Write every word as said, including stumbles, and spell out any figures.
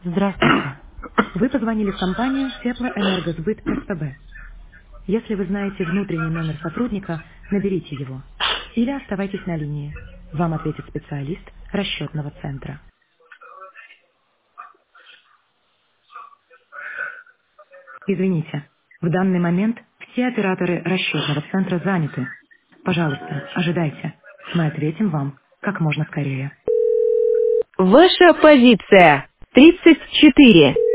Здравствуйте. Вы позвонили в компанию Теплоэнергосбыт СПБ. Если вы знаете внутренний номер сотрудника, наберите его. Или оставайтесь на линии. Вам ответит специалист расчетного центра. Извините, в данный момент все операторы расчетного центра заняты. Пожалуйста, ожидайте. Мы ответим вам как можно скорее. Ваша позиция тридцать четыре.